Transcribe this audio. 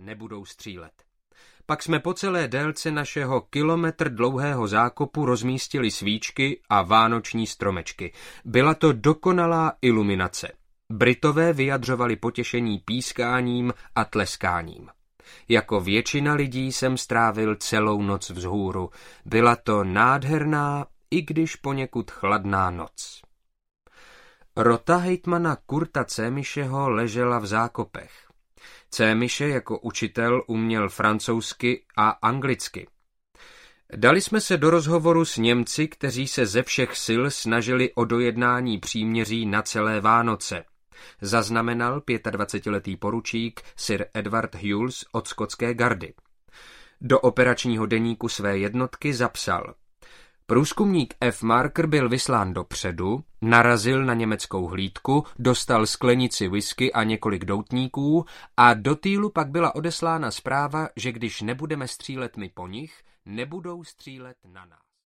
nebudou střílet. Pak jsme po celé délce našeho kilometr dlouhého zákopu rozmístili svíčky a vánoční stromečky. Byla to dokonalá iluminace. Britové vyjadřovali potěšení pískáním a tleskáním. Jako většina lidí jsem strávil celou noc vzhůru. Byla to nádherná, i když poněkud chladná noc. Rota hejtmana Kurta Cémišeho ležela v zákopech. Cémiše jako učitel uměl francouzsky a anglicky. Dali jsme se do rozhovoru s Němci, kteří se ze všech sil snažili o dojednání příměří na celé Vánoce. Zaznamenal 25letý poručík Sir Edward Hughes od skotské gardy. Do operačního deníku své jednotky zapsal: průzkumník F. Marker byl vyslán dopředu, narazil na německou hlídku, dostal sklenici whisky a několik doutníků a do týlu pak byla odeslána zpráva, že když nebudeme střílet my po nich, nebudou střílet na nás.